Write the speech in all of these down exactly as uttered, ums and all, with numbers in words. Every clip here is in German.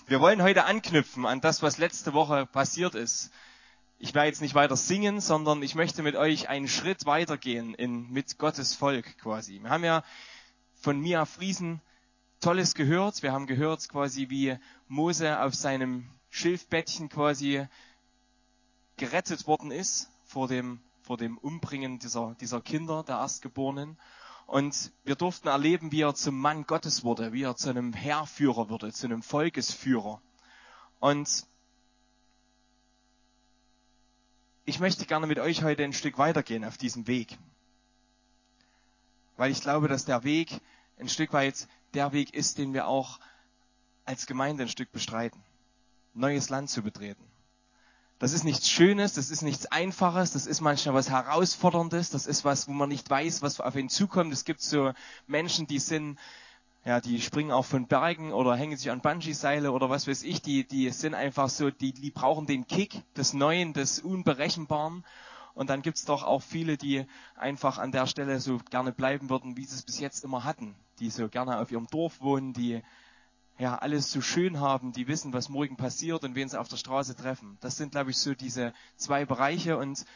Wir wollen heute anknüpfen an das, was letzte Woche passiert ist. Ich werde jetzt nicht weiter singen, sondern ich möchte mit euch einen Schritt weitergehen in, mit Gottes Volk quasi. Wir haben ja von Mia Friesen Tolles gehört. Wir haben gehört quasi, wie Mose auf seinem Schilfbettchen quasi gerettet worden ist vor dem, vor dem Umbringen dieser, dieser Kinder, der Erstgeborenen. Und wir durften erleben, wie er zum Mann Gottes wurde, wie er zu einem Heerführer wurde, zu einem Volkesführer. Und ich möchte gerne mit euch heute ein Stück weitergehen auf diesem Weg. Weil ich glaube, dass der Weg ein Stück weit der Weg ist, den wir auch als Gemeinde ein Stück bestreiten. Neues Land zu betreten. Das ist nichts Schönes, das ist nichts Einfaches, das ist manchmal was Herausforderndes, das ist was, wo man nicht weiß, was auf ihn zukommt. Es gibt so Menschen, die sind, ja, die springen auch von Bergen oder hängen sich an Bungee-Seile oder was weiß ich, die, die sind einfach so, die, die brauchen den Kick des Neuen, des Unberechenbaren. Und dann gibt's doch auch viele, die einfach an der Stelle so gerne bleiben würden, wie sie es bis jetzt immer hatten. Die so gerne auf ihrem Dorf wohnen, die ja alles so schön haben, die wissen, was morgen passiert und wen sie auf der Straße treffen. Das sind, glaube ich, so diese zwei Bereiche und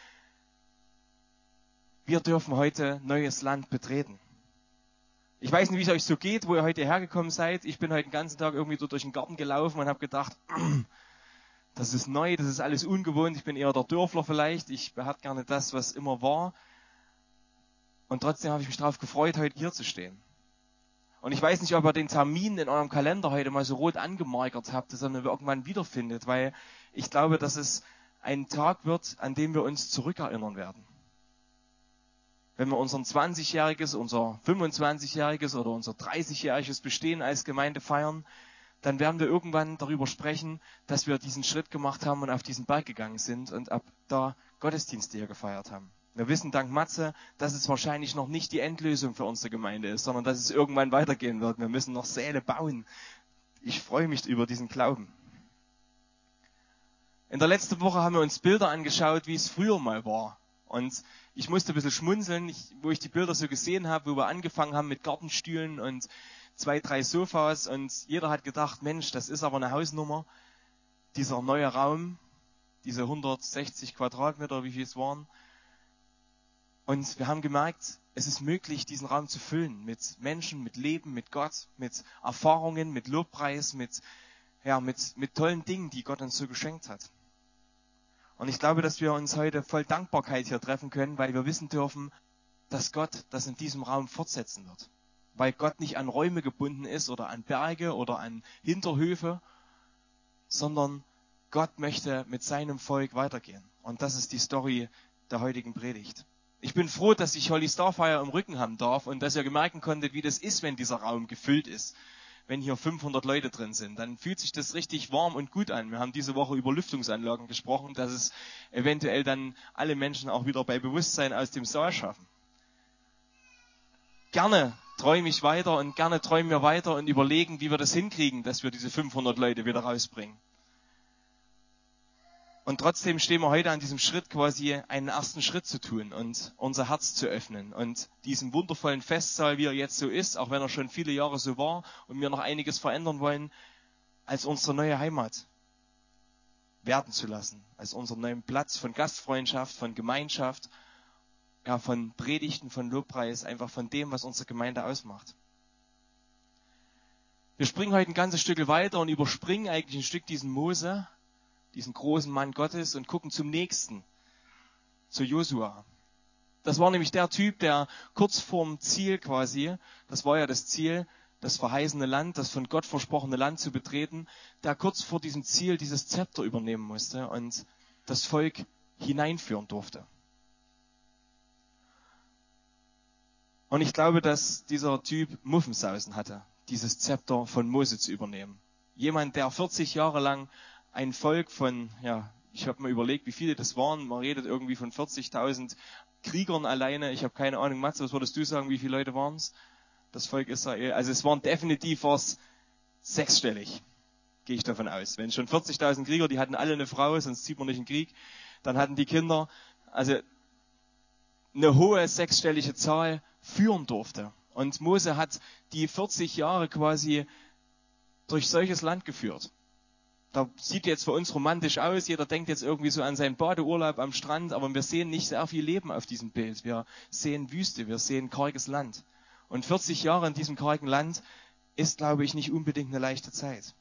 wir dürfen heute neues Land betreten. Ich weiß nicht, wie es euch so geht, wo ihr heute hergekommen seid. Ich bin heute den ganzen Tag irgendwie so durch den Garten gelaufen und habe gedacht, das ist neu, das ist alles ungewohnt. Ich bin eher der Dörfler vielleicht. Ich behalte gerne das, was immer war. Und trotzdem habe ich mich darauf gefreut, heute hier zu stehen. Und ich weiß nicht, ob ihr den Termin in eurem Kalender heute mal so rot angemarkert habt, dass ihr ihn irgendwann wiederfindet, weil ich glaube, dass es ein Tag wird, an dem wir uns zurückerinnern werden. Wenn wir unser zwanzigjähriges, unser fünfundzwanzigjähriges oder unser dreißigjähriges Bestehen als Gemeinde feiern, dann werden wir irgendwann darüber sprechen, dass wir diesen Schritt gemacht haben und auf diesen Berg gegangen sind und ab da Gottesdienste hier gefeiert haben. Wir wissen dank Matze, dass es wahrscheinlich noch nicht die Endlösung für unsere Gemeinde ist, sondern dass es irgendwann weitergehen wird. Wir müssen noch Säle bauen. Ich freue mich über diesen Glauben. In der letzten Woche haben wir uns Bilder angeschaut, wie es früher mal war. Und ich musste ein bisschen schmunzeln, ich, wo ich die Bilder so gesehen habe, wo wir angefangen haben mit Gartenstühlen und zwei, drei Sofas. Und jeder hat gedacht, Mensch, das ist aber eine Hausnummer. Dieser neue Raum, diese hundertsechzig Quadratmeter, wie viel es waren. Und wir haben gemerkt, es ist möglich, diesen Raum zu füllen mit Menschen, mit Leben, mit Gott, mit Erfahrungen, mit Lobpreis, mit, ja, mit, mit tollen Dingen, die Gott uns so geschenkt hat. Und ich glaube, dass wir uns heute voll Dankbarkeit hier treffen können, weil wir wissen dürfen, dass Gott das in diesem Raum fortsetzen wird. Weil Gott nicht an Räume gebunden ist oder an Berge oder an Hinterhöfe, sondern Gott möchte mit seinem Volk weitergehen. Und das ist die Story der heutigen Predigt. Ich bin froh, dass ich Holy Starfire im Rücken haben darf und dass ihr merken konntet, wie das ist, wenn dieser Raum gefüllt ist. Wenn hier fünfhundert Leute drin sind, dann fühlt sich das richtig warm und gut an. Wir haben diese Woche über Lüftungsanlagen gesprochen, dass es eventuell dann alle Menschen auch wieder bei Bewusstsein aus dem Saal schaffen. Gerne träume ich weiter und gerne träumen wir weiter und überlegen, wie wir das hinkriegen, dass wir diese fünfhundert Leute wieder rausbringen. Und trotzdem stehen wir heute an diesem Schritt, quasi einen ersten Schritt zu tun und unser Herz zu öffnen und diesen wundervollen Festsaal, wie er jetzt so ist, auch wenn er schon viele Jahre so war und wir noch einiges verändern wollen, als unsere neue Heimat werden zu lassen, als unseren neuen Platz von Gastfreundschaft, von Gemeinschaft, ja, von Predigten, von Lobpreis, einfach von dem, was unsere Gemeinde ausmacht. Wir springen heute ein ganzes Stück weiter und überspringen eigentlich ein Stück diesen Mose, diesen großen Mann Gottes und gucken zum nächsten, zu Josua. Das war nämlich der Typ, der kurz vorm Ziel quasi, das war ja das Ziel, das verheißene Land, das von Gott versprochene Land zu betreten, der kurz vor diesem Ziel dieses Zepter übernehmen musste und das Volk hineinführen durfte. Und ich glaube, dass dieser Typ Muffensausen hatte, dieses Zepter von Mose zu übernehmen. Jemand, der vierzig Jahre lang ein Volk von, ja, ich habe mir überlegt, wie viele das waren. Man redet irgendwie von vierzigtausend Kriegern alleine. Ich habe keine Ahnung, Matze, was würdest du sagen, wie viele Leute waren es? Das Volk Israel. Also es waren definitiv was sechsstellig, gehe ich davon aus. Wenn schon vierzigtausend Krieger, die hatten alle eine Frau, sonst zieht man nicht in den Krieg. Dann hatten die Kinder, also eine hohe sechsstellige Zahl führen durfte. Und Mose hat die vierzig Jahre quasi durch solches Land geführt. da sieht jetzt für uns romantisch aus, jeder denkt jetzt irgendwie so an seinen Badeurlaub am Strand, aber wir sehen nicht sehr viel Leben auf diesem Bild. Wir sehen Wüste, wir sehen karges Land. Und vierzig Jahre in diesem kargen Land ist, glaube ich, nicht unbedingt eine leichte Zeit.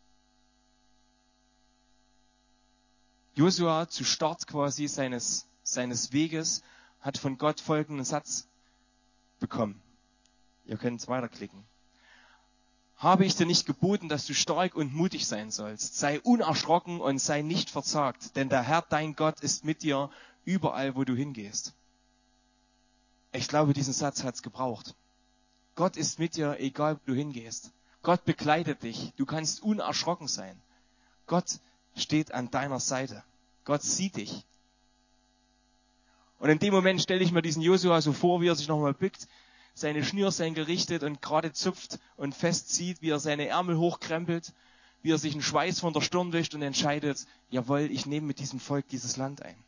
Josua zu Start quasi seines, seines Weges hat von Gott folgenden Satz bekommen. Ihr könnt weiterklicken. Habe ich dir nicht geboten, dass du stark und mutig sein sollst? Sei unerschrocken und sei nicht verzagt, denn der Herr, dein Gott, ist mit dir überall, wo du hingehst. Ich glaube, diesen Satz hat's gebraucht. Gott ist mit dir, egal wo du hingehst. Gott begleitet dich. Du kannst unerschrocken sein. Gott steht an deiner Seite. Gott sieht dich. Und in dem Moment stelle ich mir diesen Josua so vor, wie er sich nochmal bückt, seine Schnürsenkel richtet und gerade zupft und festzieht, wie er seine Ärmel hochkrempelt, wie er sich einen Schweiß von der Stirn wischt und entscheidet, jawohl, ich nehme mit diesem Volk dieses Land ein.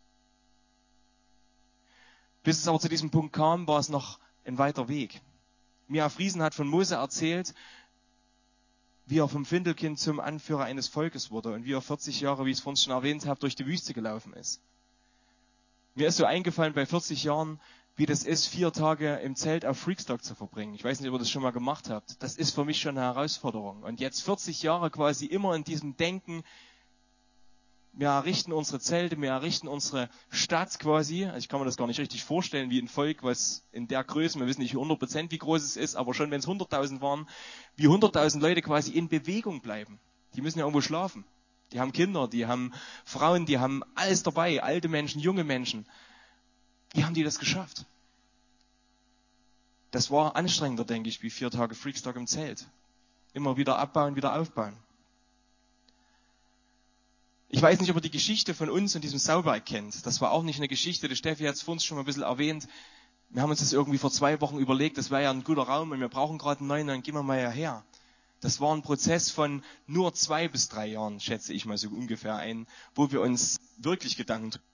Bis es aber zu diesem Punkt kam, war es noch ein weiter Weg. Mia Friesen hat von Mose erzählt, wie er vom Findelkind zum Anführer eines Volkes wurde und wie er vierzig Jahre, wie ich es vorhin schon erwähnt habe, durch die Wüste gelaufen ist. Mir ist so eingefallen bei vierzig Jahren, wie das ist, vier Tage im Zelt auf Freakstock zu verbringen. Ich weiß nicht, ob ihr das schon mal gemacht habt. Das ist für mich schon eine Herausforderung. Und jetzt vierzig Jahre quasi immer in diesem Denken, wir errichten unsere Zelte, wir errichten unsere Stadt quasi. Also ich kann mir das gar nicht richtig vorstellen, wie ein Volk, was in der Größe, wir wissen nicht hundert Prozent, wie groß es ist, aber schon wenn es hunderttausend waren, wie hunderttausend Leute quasi in Bewegung bleiben. Die müssen ja irgendwo schlafen. Die haben Kinder, die haben Frauen, die haben alles dabei, alte Menschen, junge Menschen. Wie haben die das geschafft? Das war anstrengender, denke ich, wie vier Tage Freakstock im Zelt. Immer wieder abbauen, wieder aufbauen. Ich weiß nicht, ob ihr die Geschichte von uns und diesem Sauberg kennt. Das war auch nicht eine Geschichte, die Steffi hat es vor uns schon mal ein bisschen erwähnt. Wir haben uns das irgendwie vor zwei Wochen überlegt, das wäre ja ein guter Raum und wir brauchen gerade einen neuen, dann gehen wir mal hierher. Das war ein Prozess von nur zwei bis drei Jahren, schätze ich mal so ungefähr ein, wo wir uns wirklich Gedanken tun.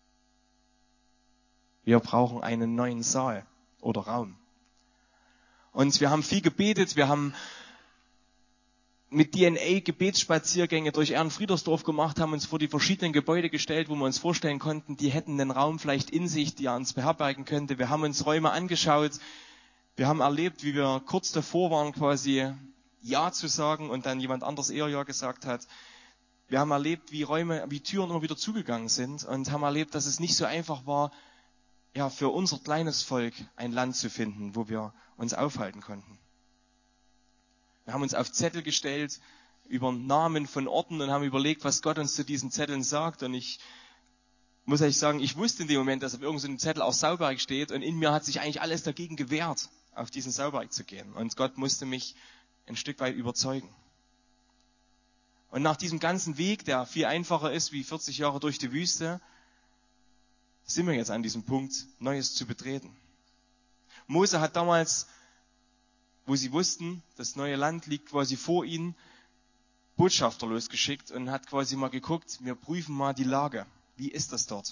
Wir brauchen einen neuen Saal oder Raum. Und wir haben viel gebetet, wir haben mit D N A Gebetsspaziergänge durch Ehrenfriedersdorf gemacht, haben uns vor die verschiedenen Gebäude gestellt, wo wir uns vorstellen konnten, die hätten einen Raum vielleicht in sich, der uns beherbergen könnte. Wir haben uns Räume angeschaut, wir haben erlebt, wie wir kurz davor waren, quasi Ja zu sagen und dann jemand anders eher Ja gesagt hat. Wir haben erlebt, wie Räume, wie Türen immer wieder zugegangen sind und haben erlebt, dass es nicht so einfach war, ja, für unser kleines Volk ein Land zu finden, wo wir uns aufhalten konnten. Wir haben uns auf Zettel gestellt über Namen von Orten und haben überlegt, was Gott uns zu diesen Zetteln sagt. Und ich muss euch sagen, ich wusste in dem Moment, dass auf irgendeinem Zettel auch Sauberg steht und in mir hat sich eigentlich alles dagegen gewehrt, auf diesen Sauberg zu gehen. Und Gott musste mich ein Stück weit überzeugen. Und nach diesem ganzen Weg, der viel einfacher ist wie vierzig Jahre durch die Wüste, sind wir jetzt an diesem Punkt, Neues zu betreten. Mose hat damals, wo sie wussten, das neue Land liegt quasi vor ihnen, Botschafter losgeschickt und hat quasi mal geguckt, wir prüfen mal die Lage. Wie ist das dort?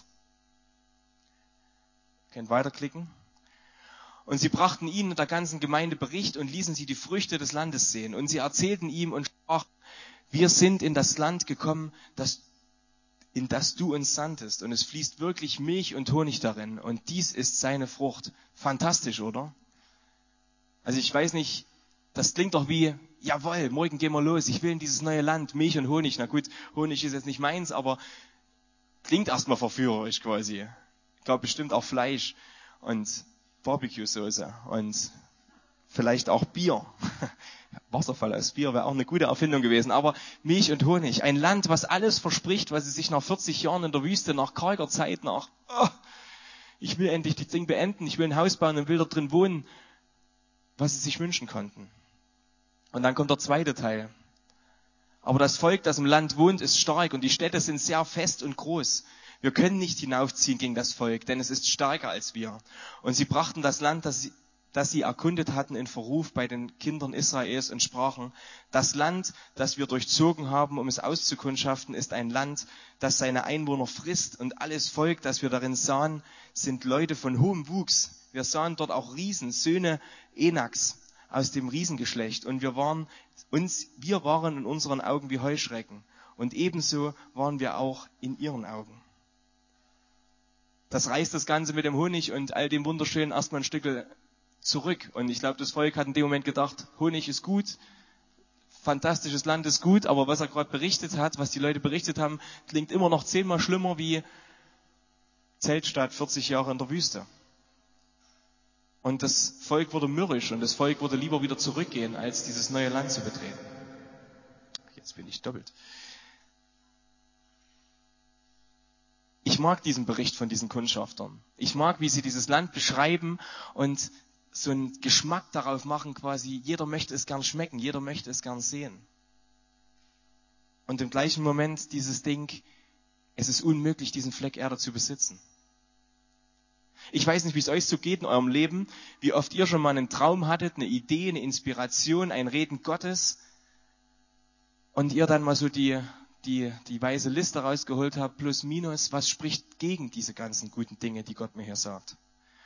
Ihr könnt weiterklicken. Und sie brachten ihnen und der ganzen Gemeinde Bericht und ließen sie die Früchte des Landes sehen. Und sie erzählten ihm und sprachen, wir sind in das Land gekommen, das in das du uns sandtest. Und es fließt wirklich Milch und Honig darin. Und dies ist seine Frucht. Fantastisch, oder? Also ich weiß nicht, das klingt doch wie, jawohl, morgen gehen wir los. Ich will in dieses neue Land, Milch und Honig. Na gut, Honig ist jetzt nicht meins, aber klingt erstmal verführerisch quasi. Ich glaube bestimmt auch Fleisch und Barbecue-Soße und vielleicht auch Bier. Wasserfall aus Bier wäre auch eine gute Erfindung gewesen. Aber Milch und Honig, ein Land, was alles verspricht, was es sich nach vierzig Jahren in der Wüste, nach karger Zeit, nach, oh, ich will endlich das Ding beenden, ich will ein Haus bauen und will da drin wohnen, was sie sich wünschen konnten. Und dann kommt der zweite Teil. Aber das Volk, das im Land wohnt, ist stark und die Städte sind sehr fest und groß. Wir können nicht hinaufziehen gegen das Volk, denn es ist stärker als wir. Und sie brachten das Land, das sie das sie erkundet hatten, in Verruf bei den Kindern Israels und sprachen, das Land, das wir durchzogen haben, um es auszukundschaften, ist ein Land, das seine Einwohner frisst und alles Volk, das wir darin sahen, sind Leute von hohem Wuchs. Wir sahen dort auch Riesen, Söhne Enaks aus dem Riesengeschlecht und wir waren uns, wir waren in unseren Augen wie Heuschrecken Und ebenso waren wir auch in ihren Augen. Das reißt das Ganze mit dem Honig und all dem Wunderschönen erstmal ein Stück zurück. Und ich glaube, das Volk hat in dem Moment gedacht, Honig ist gut, fantastisches Land ist gut, aber was er gerade berichtet hat, was die Leute berichtet haben, klingt immer noch zehnmal schlimmer wie Zeltstadt vierzig Jahre in der Wüste. Und das Volk wurde mürrisch und das Volk wurde lieber wieder zurückgehen, als dieses neue Land zu betreten. Jetzt bin ich doppelt. Ich mag diesen Bericht von diesen Kundschaftern. Ich mag, wie sie dieses Land beschreiben und so einen Geschmack darauf machen, quasi, jeder möchte es gern schmecken, jeder möchte es gern sehen. Und im gleichen Moment dieses Ding, es ist unmöglich, diesen Fleck Erde zu besitzen. Ich weiß nicht, wie es euch so geht in eurem Leben, wie oft ihr schon mal einen Traum hattet, eine Idee, eine Inspiration, ein Reden Gottes und ihr dann mal so die, die, die weise Liste rausgeholt habt, plus minus, was spricht gegen diese ganzen guten Dinge, die Gott mir hier sagt.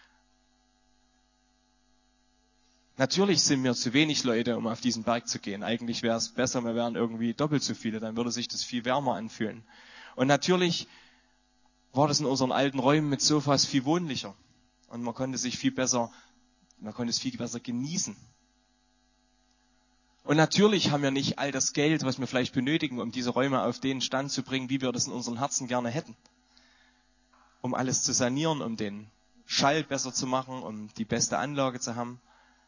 Natürlich sind wir zu wenig Leute, um auf diesen Berg zu gehen. Eigentlich wäre es besser, wir wären irgendwie doppelt so viele, dann würde sich das viel wärmer anfühlen. Und natürlich war das in unseren alten Räumen mit Sofas viel wohnlicher. Und man konnte sich viel besser, man konnte es viel besser genießen. Und natürlich haben wir nicht all das Geld, was wir vielleicht benötigen, um diese Räume auf den Stand zu bringen, wie wir das in unseren Herzen gerne hätten. Um alles zu sanieren, um den Schall besser zu machen, um die beste Anlage zu haben.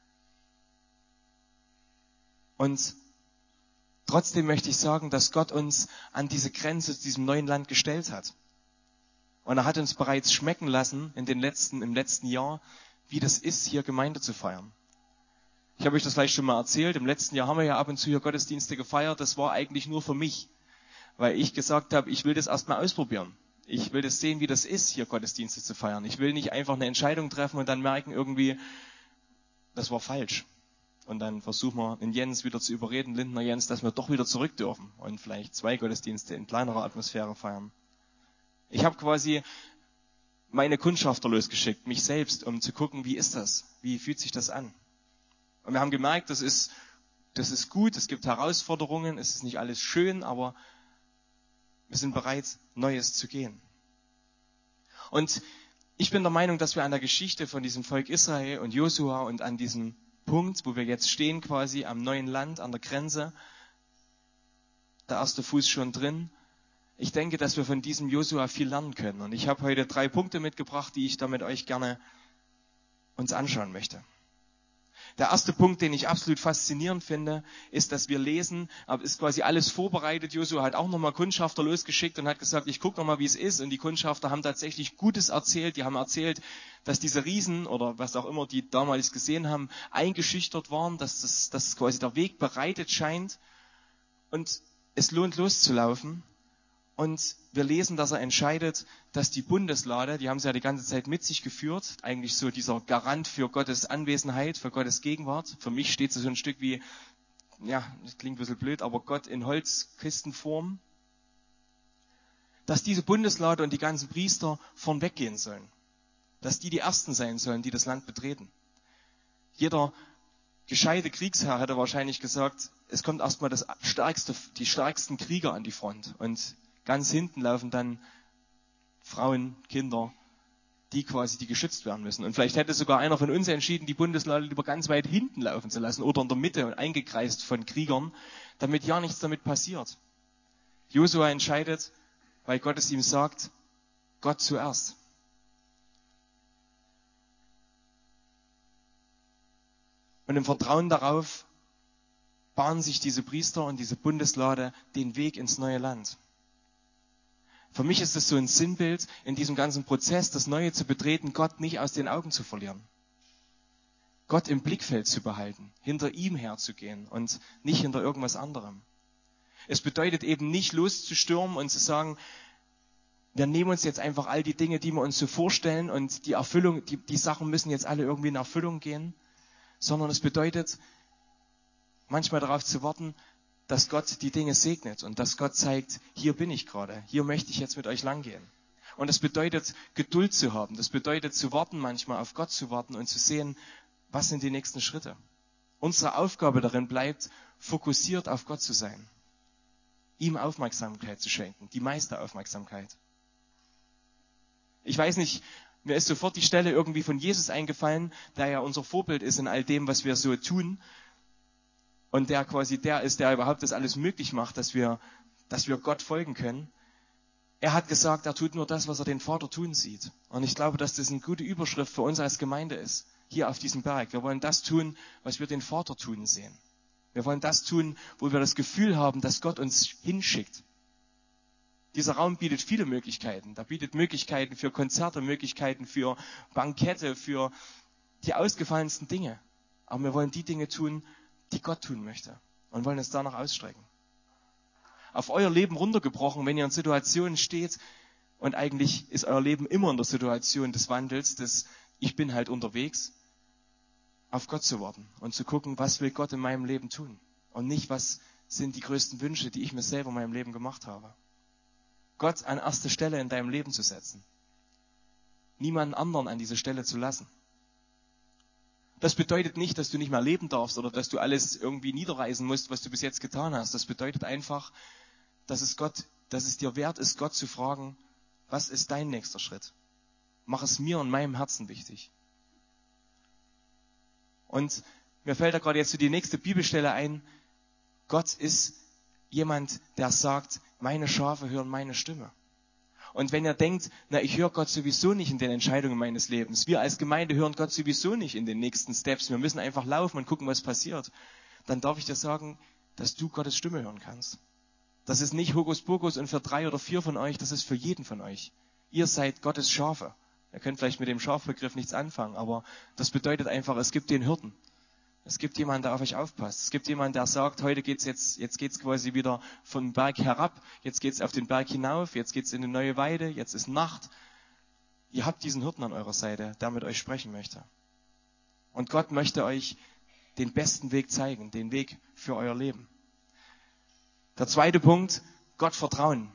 Und trotzdem möchte ich sagen, dass Gott uns an diese Grenze zu diesem neuen Land gestellt hat. Und er hat uns bereits schmecken lassen in den letzten, im letzten Jahr, wie das ist, hier Gemeinde zu feiern. Ich habe euch das vielleicht schon mal erzählt. Im letzten Jahr haben wir ja ab und zu hier Gottesdienste gefeiert. Das war eigentlich nur für mich, weil ich gesagt habe, ich will das erstmal ausprobieren. Ich will das sehen, wie das ist, hier Gottesdienste zu feiern. Ich will nicht einfach eine Entscheidung treffen und dann merken irgendwie, das war falsch. Und dann versuchen wir, den Jens wieder zu überreden, Lindner Jens, dass wir doch wieder zurück dürfen und vielleicht zwei Gottesdienste in kleinerer Atmosphäre feiern. Ich habe quasi meine Kundschafter losgeschickt, mich selbst, um zu gucken, wie ist das? Wie fühlt sich das an? Und wir haben gemerkt, das ist, das ist gut, es gibt Herausforderungen, es ist nicht alles schön, aber wir sind bereit, Neues zu gehen. Und ich bin der Meinung, dass wir an der Geschichte von diesem Volk Israel und Josua und an diesem Punkt, wo wir jetzt stehen, quasi am neuen Land, an der Grenze, der erste Fuß schon drin. Ich denke, dass wir von diesem Josua viel lernen können. Und ich habe heute drei Punkte mitgebracht, die ich da mit euch gerne uns anschauen möchte. Der erste Punkt, den ich absolut faszinierend finde, ist, dass wir lesen, aber ist quasi alles vorbereitet. Josua hat auch nochmal Kundschafter losgeschickt und hat gesagt, ich gucke nochmal, wie es ist. Und die Kundschafter haben tatsächlich Gutes erzählt. Die haben erzählt, dass diese Riesen oder was auch immer die damals gesehen haben, eingeschüchtert waren, dass das, dass quasi der Weg bereitet scheint. Und es lohnt loszulaufen. Und wir lesen, dass er entscheidet, dass die Bundeslade, die haben sie ja die ganze Zeit mit sich geführt, eigentlich so dieser Garant für Gottes Anwesenheit, für Gottes Gegenwart. Für mich steht so ein Stück wie, ja, das klingt ein bisschen blöd, aber Gott in Holzkistenform. Dass diese Bundeslade und die ganzen Priester vorn weggehen sollen. Dass die die Ersten sein sollen, die das Land betreten. Jeder gescheite Kriegsherr hätte wahrscheinlich gesagt, es kommt erstmal das stärkste, die stärksten Krieger an die Front. Und ganz hinten laufen dann Frauen, Kinder, die quasi die geschützt werden müssen. Und vielleicht hätte sogar einer von uns entschieden, die Bundeslade lieber ganz weit hinten laufen zu lassen oder in der Mitte und eingekreist von Kriegern, damit ja nichts damit passiert. Josua entscheidet, weil Gott es ihm sagt, Gott zuerst. Und im Vertrauen darauf bahnen sich diese Priester und diese Bundeslade den Weg ins neue Land. Für mich ist es so ein Sinnbild, in diesem ganzen Prozess, das Neue zu betreten, Gott nicht aus den Augen zu verlieren. Gott im Blickfeld zu behalten, hinter ihm herzugehen und nicht hinter irgendwas anderem. Es bedeutet eben nicht loszustürmen und zu sagen, wir nehmen uns jetzt einfach all die Dinge, die wir uns so vorstellen und die Erfüllung, die, die Sachen müssen jetzt alle irgendwie in Erfüllung gehen, sondern es bedeutet, manchmal darauf zu warten, dass Gott die Dinge segnet und dass Gott zeigt, hier bin ich gerade, hier möchte ich jetzt mit euch langgehen. Und das bedeutet, Geduld zu haben. Das bedeutet, zu warten, manchmal auf Gott zu warten und zu sehen, was sind die nächsten Schritte. Unsere Aufgabe darin bleibt, fokussiert auf Gott zu sein. ihm Aufmerksamkeit zu schenken, die meiste Aufmerksamkeit. Ich weiß nicht, mir ist sofort die Stelle irgendwie von Jesus eingefallen, der ja unser Vorbild ist in all dem, was wir so tun. Und der quasi der ist, der überhaupt das alles möglich macht, dass wir, dass wir Gott folgen können. Er hat gesagt, er tut nur das, was er den Vater tun sieht. Und ich glaube, dass das eine gute Überschrift für uns als Gemeinde ist, hier auf diesem Berg. Wir wollen das tun, was wir den Vater tun sehen. Wir wollen das tun, wo wir das Gefühl haben, dass Gott uns hinschickt. Dieser Raum bietet viele Möglichkeiten. Da bietet Möglichkeiten für Konzerte, Möglichkeiten für Bankette, für die ausgefallensten Dinge. Aber wir wollen die Dinge tun, die Gott tun möchte und wollen es danach ausstrecken. Auf euer Leben runtergebrochen, wenn ihr in Situationen steht und eigentlich ist euer Leben immer in der Situation des Wandels, des ich bin halt unterwegs, auf Gott zu warten und zu gucken, was will Gott in meinem Leben tun und nicht, was sind die größten Wünsche, die ich mir selber in meinem Leben gemacht habe. Gott an erste Stelle in deinem Leben zu setzen. Niemanden anderen an diese Stelle zu lassen. Das bedeutet nicht, dass du nicht mehr leben darfst oder dass du alles irgendwie niederreißen musst, was du bis jetzt getan hast. Das bedeutet einfach, dass es Gott, dass es dir wert ist, Gott zu fragen, was ist dein nächster Schritt? Mach es mir und meinem Herzen wichtig. Und mir fällt da gerade jetzt so die nächste Bibelstelle ein. Gott ist jemand, der sagt, meine Schafe hören meine Stimme. Und wenn ihr denkt, na, ich höre Gott sowieso nicht in den Entscheidungen meines Lebens. Wir als Gemeinde hören Gott sowieso nicht in den nächsten Steps. Wir müssen einfach laufen und gucken, was passiert. Dann darf ich dir sagen, dass du Gottes Stimme hören kannst. Das ist nicht Hokuspokus und für drei oder vier von euch, das ist für jeden von euch. Ihr seid Gottes Schafe. Ihr könnt vielleicht mit dem Schafbegriff nichts anfangen, aber das bedeutet einfach, es gibt den Hirten. Es gibt jemanden, der auf euch aufpasst. Es gibt jemanden, der sagt, heute geht's jetzt, jetzt geht's quasi wieder vom Berg herab, jetzt geht's auf den Berg hinauf, jetzt geht's in eine neue Weide, jetzt ist Nacht. Ihr habt diesen Hirten an eurer Seite, der mit euch sprechen möchte. Und Gott möchte euch den besten Weg zeigen, den Weg für euer Leben. Der zweite Punkt, Gott vertrauen.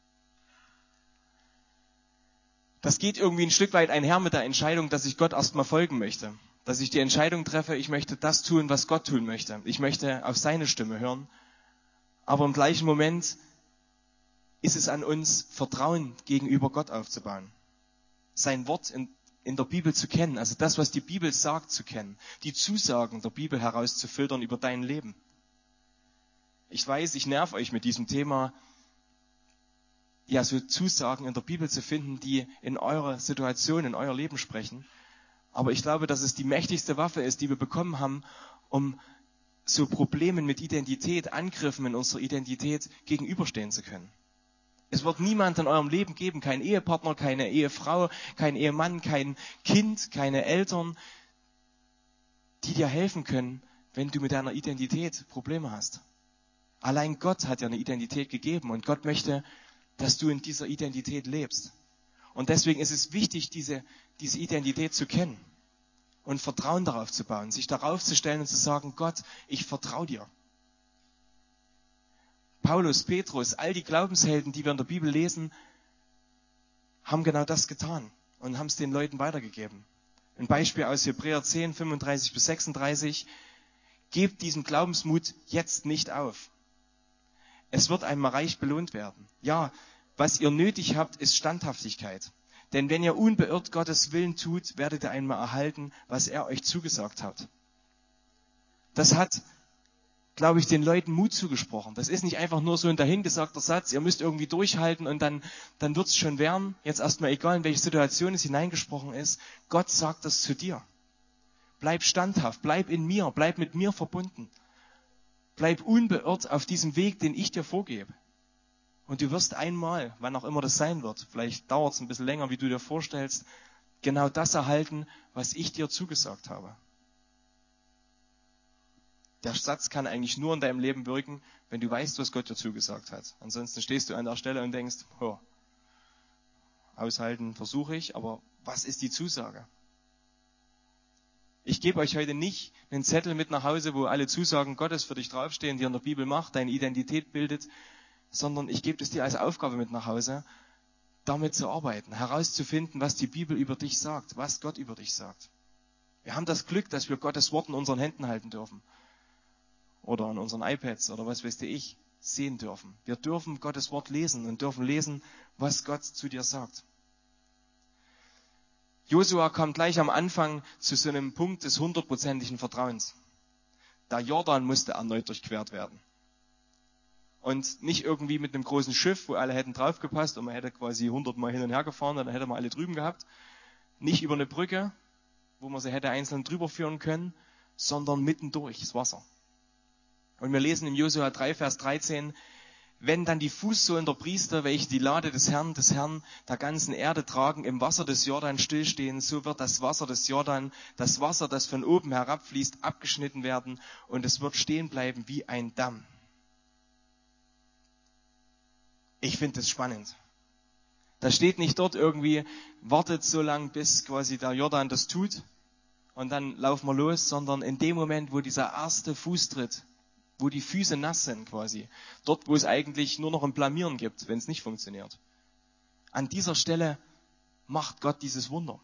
Das geht irgendwie ein Stück weit einher mit der Entscheidung, dass ich Gott erstmal folgen möchte. Dass ich die Entscheidung treffe, ich möchte das tun, was Gott tun möchte. Ich möchte auf seine Stimme hören. Aber im gleichen Moment ist es an uns, Vertrauen gegenüber Gott aufzubauen. Sein Wort in, in der Bibel zu kennen, also das, was die Bibel sagt, zu kennen. Die Zusagen der Bibel herauszufiltern über dein Leben. Ich weiß, ich nerv euch mit diesem Thema, ja, so Zusagen in der Bibel zu finden, die in eurer Situation, in euer Leben sprechen. Aber ich glaube, dass es die mächtigste Waffe ist, die wir bekommen haben, um so Problemen mit Identität, Angriffen in unserer Identität gegenüberstehen zu können. Es wird niemand in eurem Leben geben, kein Ehepartner, keine Ehefrau, kein Ehemann, kein Kind, keine Eltern, die dir helfen können, wenn du mit deiner Identität Probleme hast. Allein Gott hat dir eine Identität gegeben und Gott möchte, dass du in dieser Identität lebst. Und deswegen ist es wichtig, diese, diese Identität zu kennen und Vertrauen darauf zu bauen, sich darauf zu stellen und zu sagen, Gott, ich vertraue dir. Paulus, Petrus, all die Glaubenshelden, die wir in der Bibel lesen, haben genau das getan und haben es den Leuten weitergegeben. Ein Beispiel aus Hebräer zehn, fünfunddreißig bis sechsunddreißig. Gebt diesen Glaubensmut jetzt nicht auf. Es wird einmal reich belohnt werden. Ja, was ihr nötig habt, ist Standhaftigkeit. Denn wenn ihr unbeirrt Gottes Willen tut, werdet ihr einmal erhalten, was er euch zugesagt hat. Das hat, glaube ich, den Leuten Mut zugesprochen. Das ist nicht einfach nur so ein dahingesagter Satz, ihr müsst irgendwie durchhalten und dann, dann wird es schon werden. Jetzt erstmal egal, in welche Situation es hineingesprochen ist. Gott sagt das zu dir. Bleib standhaft, bleib in mir, bleib mit mir verbunden. Bleib unbeirrt auf diesem Weg, den ich dir vorgebe. Und du wirst einmal, wann auch immer das sein wird, vielleicht dauert es ein bisschen länger, wie du dir vorstellst, genau das erhalten, was ich dir zugesagt habe. Der Satz kann eigentlich nur in deinem Leben wirken, wenn du weißt, was Gott dir zugesagt hat. Ansonsten stehst du an der Stelle und denkst, oh, aushalten versuche ich, aber was ist die Zusage? Ich gebe euch heute nicht einen Zettel mit nach Hause, wo alle Zusagen Gottes für dich draufstehen, die er in der Bibel macht, deine Identität bildet, sondern ich gebe es dir als Aufgabe mit nach Hause, damit zu arbeiten, herauszufinden, was die Bibel über dich sagt, was Gott über dich sagt. Wir haben das Glück, dass wir Gottes Wort in unseren Händen halten dürfen. Oder an unseren iPads oder was weiß ich. sehen dürfen. Wir dürfen Gottes Wort lesen und dürfen lesen, was Gott zu dir sagt. Josua kommt gleich am Anfang zu so einem Punkt des hundertprozentigen Vertrauens. Der Jordan musste erneut durchquert werden. Und nicht irgendwie mit einem großen Schiff, wo alle hätten draufgepasst und man hätte quasi hundertmal hin und her gefahren und dann hätte man alle drüben gehabt. Nicht über eine Brücke, wo man sie hätte einzeln drüber führen können, sondern mitten durch das Wasser. Und wir lesen im Josua drei, Vers dreizehn, wenn dann die Fußsohlen der Priester, welche die Lade des Herrn, des Herrn der ganzen Erde tragen, im Wasser des Jordan stillstehen, so wird das Wasser des Jordan, das Wasser, das von oben herabfließt, abgeschnitten werden und es wird stehen bleiben wie ein Damm. Ich finde es spannend. Da steht nicht dort irgendwie, wartet so lang, bis quasi der Jordan das tut und dann laufen wir los, sondern in dem Moment, wo dieser erste Fußtritt, wo die Füße nass sind quasi, dort, wo es eigentlich nur noch ein Blamieren gibt, wenn es nicht funktioniert. An dieser Stelle macht Gott dieses Wunder.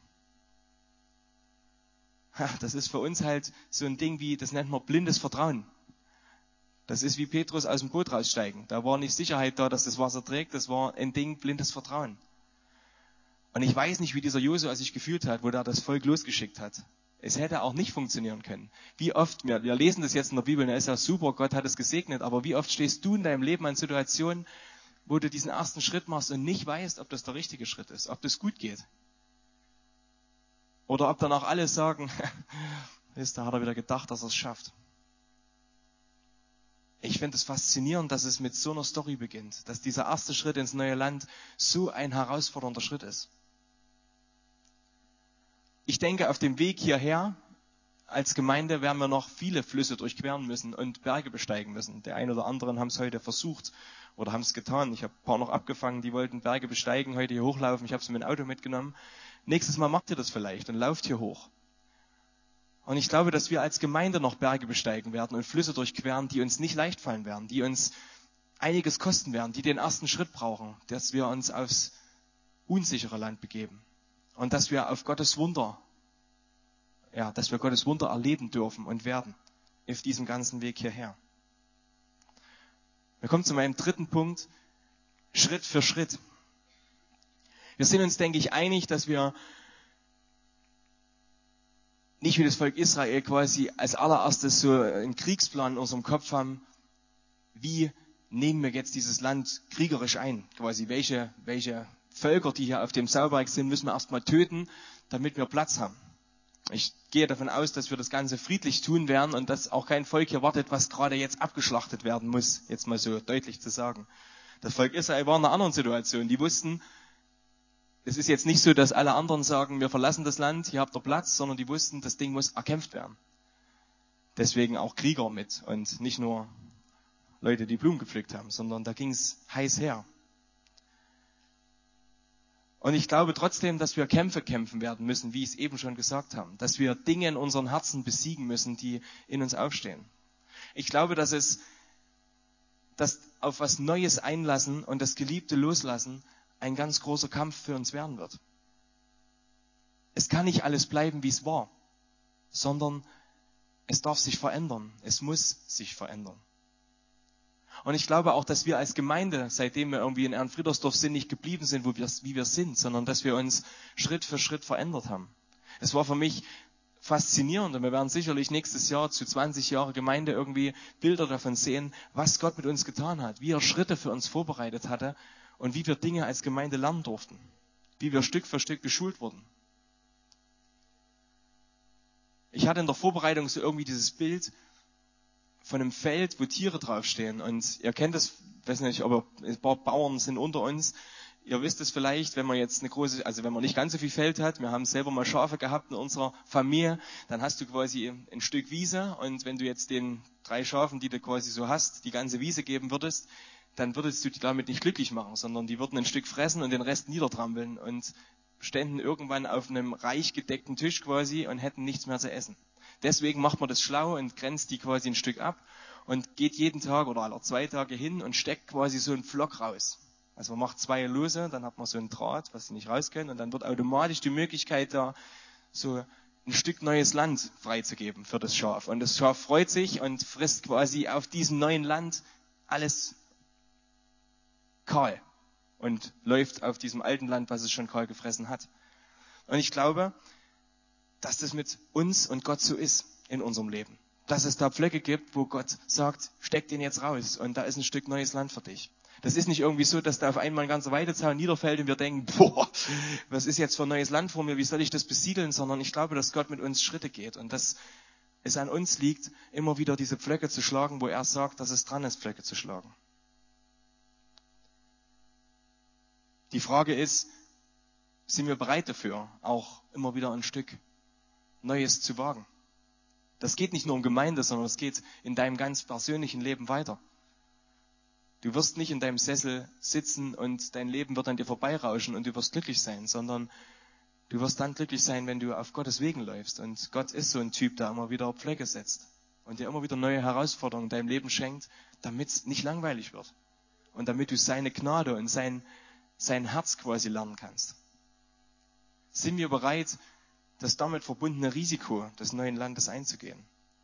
Das ist für uns halt so ein Ding wie, das nennt man blindes Vertrauen. Das ist wie Petrus aus dem Boot raussteigen. Da war nicht Sicherheit da, dass das Wasser trägt, das war ein Ding blindes Vertrauen. Und ich weiß nicht, wie dieser Josua sich gefühlt hat, wo der das Volk losgeschickt hat. Es hätte auch nicht funktionieren können. Wie oft, wir, wir lesen das jetzt in der Bibel, da ist ja super, Gott hat es gesegnet, aber wie oft stehst du in deinem Leben an Situationen, wo du diesen ersten Schritt machst und nicht weißt, ob das der richtige Schritt ist, ob das gut geht. Oder ob dann auch alle sagen, da hat er wieder gedacht, dass er es schafft. Ich finde es faszinierend, dass es mit so einer Story beginnt, dass dieser erste Schritt ins neue Land so ein herausfordernder Schritt ist. Ich denke, auf dem Weg hierher als Gemeinde werden wir noch viele Flüsse durchqueren müssen und Berge besteigen müssen. Der eine oder andere haben es heute versucht oder haben es getan. Ich habe ein paar noch abgefangen, die wollten Berge besteigen, heute hier hochlaufen. Ich habe sie mit dem Auto mitgenommen. Nächstes Mal macht ihr das vielleicht und lauft hier hoch. Und ich glaube, dass wir als Gemeinde noch Berge besteigen werden und Flüsse durchqueren, die uns nicht leicht fallen werden, die uns einiges kosten werden, die den ersten Schritt brauchen, dass wir uns aufs unsichere Land begeben und dass wir auf Gottes Wunder, ja, dass wir Gottes Wunder erleben dürfen und werden auf diesem ganzen Weg hierher. Wir kommen zu meinem dritten Punkt, Schritt für Schritt. Wir sind uns, denke ich, einig, dass wir nicht wie das Volk Israel quasi als allererstes so einen Kriegsplan in unserem Kopf haben, wie nehmen wir jetzt dieses Land kriegerisch ein, quasi welche, welche Völker, die hier auf dem Sauberg sind, müssen wir erstmal töten, damit wir Platz haben. Ich gehe davon aus, dass wir das Ganze friedlich tun werden und dass auch kein Volk hier wartet, was gerade jetzt abgeschlachtet werden muss, jetzt mal so deutlich zu sagen. Das Volk Israel war in einer anderen Situation. Die wussten, es ist jetzt nicht so, dass alle anderen sagen, wir verlassen das Land, hier habt ihr Platz, sondern die wussten, das Ding muss erkämpft werden. Deswegen auch Krieger mit und nicht nur Leute, die Blumen gepflückt haben, sondern da ging es heiß her. Und ich glaube trotzdem, dass wir Kämpfe kämpfen werden müssen, wie ich es eben schon gesagt habe. Dass wir Dinge in unseren Herzen besiegen müssen, die in uns aufstehen. Ich glaube, dass es das auf was Neues einlassen und das Geliebte loslassen ein ganz großer Kampf für uns werden wird. Es kann nicht alles bleiben, wie es war, sondern es darf sich verändern. Es muss sich verändern. Und ich glaube auch, dass wir als Gemeinde, seitdem wir irgendwie in Ehrenfriedersdorf sind, nicht geblieben sind, wo wir, wie wir sind, sondern dass wir uns Schritt für Schritt verändert haben. Es war für mich faszinierend und wir werden sicherlich nächstes Jahr zu zwanzig Jahre Gemeinde irgendwie Bilder davon sehen, was Gott mit uns getan hat, wie er Schritte für uns vorbereitet hatte und wie wir Dinge als Gemeinde lernen durften, wie wir Stück für Stück geschult wurden. Ich hatte in der Vorbereitung so irgendwie dieses Bild von einem Feld, wo Tiere draufstehen. Und ihr kennt das, ich weiß nicht, aber ein paar Bauern sind unter uns. Ihr wisst es vielleicht, wenn man jetzt eine große, also wenn man nicht ganz so viel Feld hat, wir haben selber mal Schafe gehabt in unserer Familie, dann hast du quasi ein Stück Wiese und wenn du jetzt den drei Schafen, die du quasi so hast, die ganze Wiese geben würdest, dann würdest du die damit nicht glücklich machen, sondern die würden ein Stück fressen und den Rest niedertrampeln und ständen irgendwann auf einem reich gedeckten Tisch quasi und hätten nichts mehr zu essen. Deswegen macht man das schlau und grenzt die quasi ein Stück ab und geht jeden Tag oder alle zwei Tage hin und steckt quasi so einen Flock raus. Also man macht zwei Lose, dann hat man so einen Draht, was sie nicht raus können und dann wird automatisch die Möglichkeit da, so ein Stück neues Land freizugeben für das Schaf. Und das Schaf freut sich und frisst quasi auf diesem neuen Land alles kahl und läuft auf diesem alten Land, was es schon kahl gefressen hat. Und ich glaube, dass das mit uns und Gott so ist in unserem Leben. Dass es da Pflöcke gibt, wo Gott sagt, steck den jetzt raus und da ist ein Stück neues Land für dich. Das ist nicht irgendwie so, dass da auf einmal ein ganzer Weidezaun niederfällt und wir denken, boah, was ist jetzt für ein neues Land vor mir, wie soll ich das besiedeln? Sondern ich glaube, dass Gott mit uns Schritte geht und dass es an uns liegt, immer wieder diese Pflöcke zu schlagen, wo er sagt, dass es dran ist, Pflöcke zu schlagen. Die Frage ist, sind wir bereit dafür, auch immer wieder ein Stück Neues zu wagen? Das geht nicht nur um Gemeinde, sondern es geht in deinem ganz persönlichen Leben weiter. Du wirst nicht in deinem Sessel sitzen und dein Leben wird an dir vorbeirauschen und du wirst glücklich sein, sondern du wirst dann glücklich sein, wenn du auf Gottes Wegen läufst. Und Gott ist so ein Typ, der immer wieder Pflöcke setzt und dir immer wieder neue Herausforderungen in deinem Leben schenkt, damit es nicht langweilig wird und damit du seine Gnade und sein, sein Herz quasi lernen kannst. Sind wir bereit, das damit verbundene Risiko des neuen Landes einzugehen?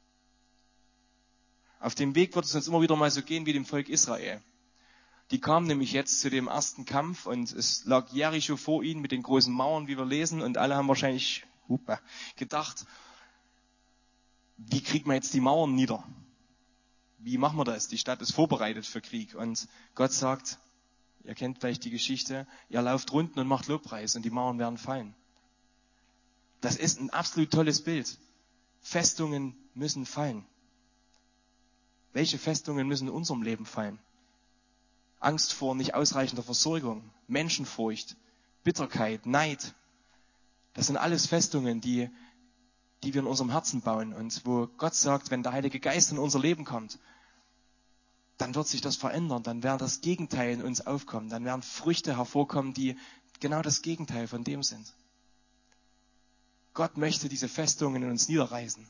Auf dem Weg wird es uns immer wieder mal so gehen wie dem Volk Israel. Die kamen nämlich jetzt zu dem ersten Kampf und es lag Jericho vor ihnen mit den großen Mauern, wie wir lesen, und alle haben wahrscheinlich hupa, gedacht, wie kriegt man jetzt die Mauern nieder? Wie machen wir das? Die Stadt ist vorbereitet für Krieg und Gott sagt, ihr kennt vielleicht die Geschichte, ihr lauft runden und macht Lobpreis und die Mauern werden fallen. Das ist ein absolut tolles Bild. Festungen müssen fallen. Welche Festungen müssen in unserem Leben fallen? Angst vor nicht ausreichender Versorgung, Menschenfurcht, Bitterkeit, Neid. Das sind alles Festungen, die, die wir in unserem Herzen bauen und wo Gott sagt, wenn der Heilige Geist in unser Leben kommt, dann wird sich das verändern, dann wird das Gegenteil in uns aufkommen, dann werden Früchte hervorkommen, die genau das Gegenteil von dem sind. Gott möchte diese Festungen in uns niederreißen.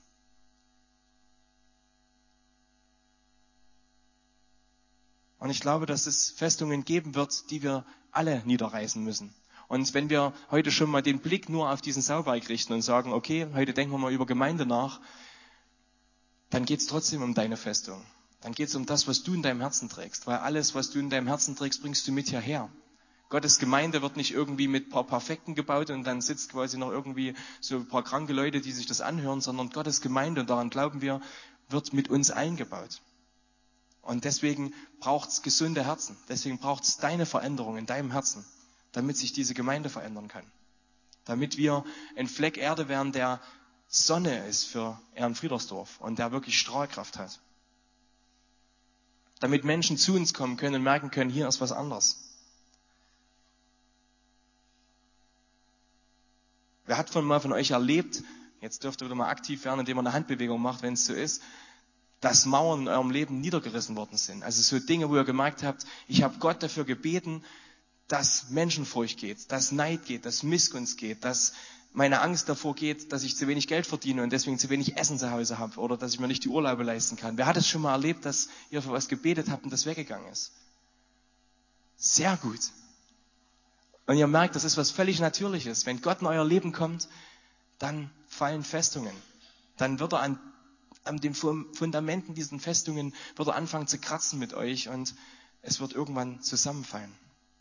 Und ich glaube, dass es Festungen geben wird, die wir alle niederreißen müssen. Und wenn wir heute schon mal den Blick nur auf diesen Sauberg richten und sagen, okay, heute denken wir mal über Gemeinde nach, dann geht es trotzdem um deine Festung. Dann geht es um das, was du in deinem Herzen trägst. Weil alles, was du in deinem Herzen trägst, bringst du mit hierher. Gottes Gemeinde wird nicht irgendwie mit ein paar Perfekten gebaut und dann sitzt quasi noch irgendwie so ein paar kranke Leute, die sich das anhören, sondern Gottes Gemeinde, und daran glauben wir, wird mit uns eingebaut. Und deswegen braucht es gesunde Herzen. Deswegen braucht es deine Veränderung in deinem Herzen, damit sich diese Gemeinde verändern kann. Damit wir ein Fleck Erde werden, der Sonne ist für Ehrenfriedersdorf und der wirklich Strahlkraft hat. Damit Menschen zu uns kommen können und merken können, hier ist was anderes. Wer hat von mal von euch erlebt, jetzt dürft ihr wieder mal aktiv werden, indem ihr eine Handbewegung macht, wenn es so ist, dass Mauern in eurem Leben niedergerissen worden sind. Also so Dinge, wo ihr gemerkt habt, ich habe Gott dafür gebeten, dass Menschenfurcht geht, dass Neid geht, dass Missgunst geht, dass meine Angst davor geht, dass ich zu wenig Geld verdiene und deswegen zu wenig Essen zu Hause habe oder dass ich mir nicht die Urlaube leisten kann. Wer hat es schon mal erlebt, dass ihr für was gebetet habt und das weggegangen ist? Sehr gut. Und ihr merkt, das ist was völlig Natürliches. Wenn Gott in euer Leben kommt, dann fallen Festungen. Dann wird er an, an den Fundamenten dieser Festungen wird er anfangen zu kratzen mit euch und es wird irgendwann zusammenfallen.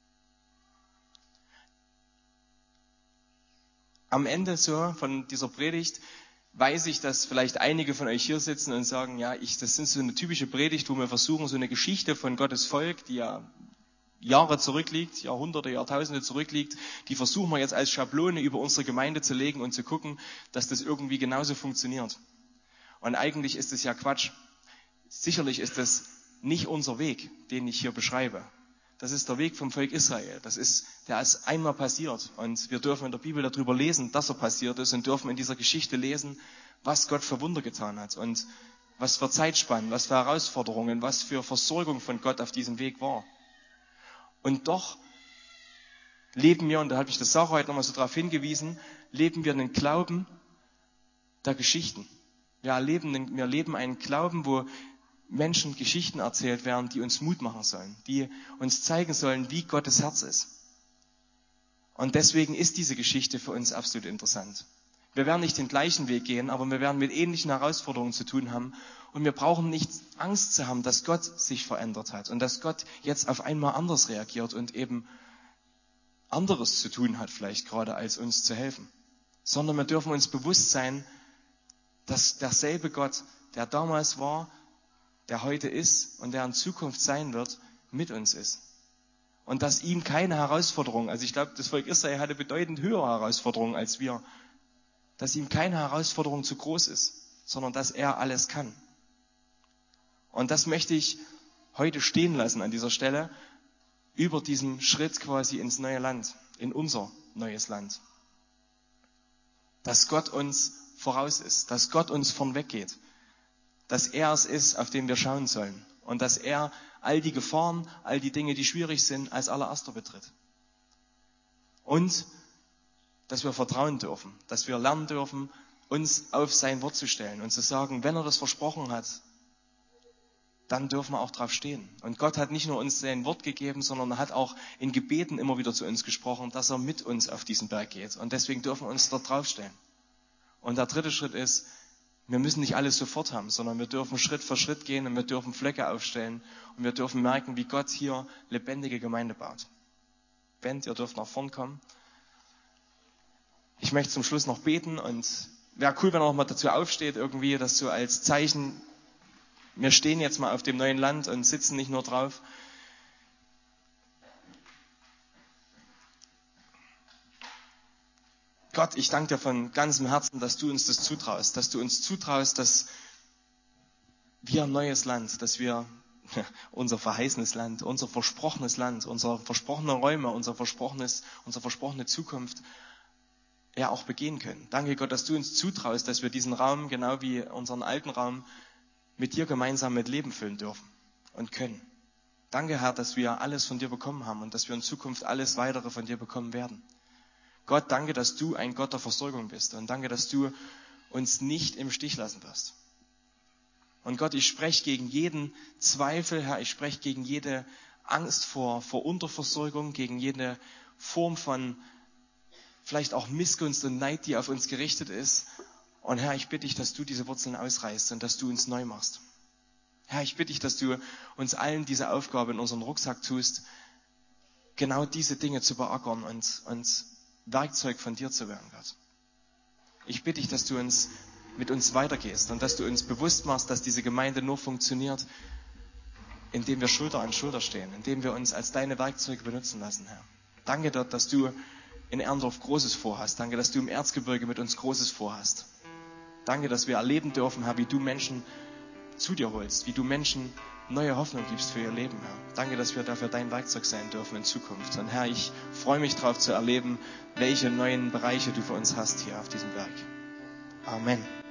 Am Ende so von dieser Predigt weiß ich, dass vielleicht einige von euch hier sitzen und sagen, ja, ich, das ist so eine typische Predigt, wo wir versuchen, so eine Geschichte von Gottes Volk, die ja Jahre zurückliegt, Jahrhunderte, Jahrtausende zurückliegt, die versuchen wir jetzt als Schablone über unsere Gemeinde zu legen und zu gucken, dass das irgendwie genauso funktioniert. Und eigentlich ist es ja Quatsch. Sicherlich ist das nicht unser Weg, den ich hier beschreibe. Das ist der Weg vom Volk Israel. Das ist, der ist einmal passiert. Und wir dürfen in der Bibel darüber lesen, dass er passiert ist und dürfen in dieser Geschichte lesen, was Gott für Wunder getan hat und was für Zeitspannen, was für Herausforderungen, was für Versorgung von Gott auf diesem Weg war. Und doch leben wir, und da habe ich das Sarah heute nochmal so darauf hingewiesen, leben wir einen Glauben der Geschichten. Wir erleben, wir leben einen Glauben, wo Menschen Geschichten erzählt werden, die uns Mut machen sollen, die uns zeigen sollen, wie Gottes Herz ist. Und deswegen ist diese Geschichte für uns absolut interessant. Wir werden nicht den gleichen Weg gehen, aber wir werden mit ähnlichen Herausforderungen zu tun haben. Und wir brauchen nicht Angst zu haben, dass Gott sich verändert hat und dass Gott jetzt auf einmal anders reagiert und eben anderes zu tun hat, vielleicht gerade, als uns zu helfen. Sondern wir dürfen uns bewusst sein, dass derselbe Gott, der damals war, der heute ist und der in Zukunft sein wird, mit uns ist. Und dass ihm keine Herausforderung, also ich glaube, das Volk Israel hatte bedeutend höhere Herausforderungen als wir, dass ihm keine Herausforderung zu groß ist, sondern dass er alles kann. Und das möchte ich heute stehen lassen an dieser Stelle, über diesen Schritt quasi ins neue Land, in unser neues Land. Dass Gott uns voraus ist, dass Gott uns vornweg geht, dass er es ist, auf den wir schauen sollen und dass er all die Gefahren, all die Dinge, die schwierig sind, als allererster betritt. Und dass wir vertrauen dürfen, dass wir lernen dürfen, uns auf sein Wort zu stellen und zu sagen, wenn er das versprochen hat, dann dürfen wir auch drauf stehen. Und Gott hat nicht nur uns sein Wort gegeben, sondern er hat auch in Gebeten immer wieder zu uns gesprochen, dass er mit uns auf diesen Berg geht. Und deswegen dürfen wir uns dort draufstellen. Und der dritte Schritt ist, wir müssen nicht alles sofort haben, sondern wir dürfen Schritt für Schritt gehen und wir dürfen Flöcke aufstellen und wir dürfen merken, wie Gott hier lebendige Gemeinde baut. Band, ihr dürft nach vorn kommen. Ich möchte zum Schluss noch beten und wäre cool, wenn er noch mal dazu aufsteht, irgendwie, das so als Zeichen, wir stehen jetzt mal auf dem neuen Land und sitzen nicht nur drauf. Gott, ich danke dir von ganzem Herzen, dass du uns das zutraust, dass du uns zutraust, dass wir ein neues Land, dass wir unser verheißenes Land, unser versprochenes Land, unser versprochene Räume, unser versprochenes, unsere versprochene Zukunft ja auch begehen können. Danke Gott, dass du uns zutraust, dass wir diesen Raum, genau wie unseren alten Raum, mit dir gemeinsam mit Leben füllen dürfen und können. Danke, Herr, dass wir alles von dir bekommen haben und dass wir in Zukunft alles weitere von dir bekommen werden. Gott, danke, dass du ein Gott der Versorgung bist und danke, dass du uns nicht im Stich lassen wirst. Und Gott, ich spreche gegen jeden Zweifel, Herr, ich spreche gegen jede Angst vor, vor Unterversorgung, gegen jede Form von vielleicht auch Missgunst und Neid, die auf uns gerichtet ist. Und Herr, ich bitte dich, dass du diese Wurzeln ausreißt und dass du uns neu machst. Herr, ich bitte dich, dass du uns allen diese Aufgabe in unseren Rucksack tust, genau diese Dinge zu beackern und, und Werkzeug von dir zu werden, Gott. Ich bitte dich, dass du uns mit uns weitergehst und dass du uns bewusst machst, dass diese Gemeinde nur funktioniert, indem wir Schulter an Schulter stehen, indem wir uns als deine Werkzeuge benutzen lassen, Herr. Danke dort, dass du in Erndorf Großes vorhast. Danke, dass du im Erzgebirge mit uns Großes vorhast. Danke, dass wir erleben dürfen, Herr, wie du Menschen zu dir holst, wie du Menschen neue Hoffnung gibst für ihr Leben, Herr. Danke, dass wir dafür dein Werkzeug sein dürfen in Zukunft. Und Herr, ich freue mich darauf zu erleben, welche neuen Bereiche du für uns hast hier auf diesem Berg. Amen.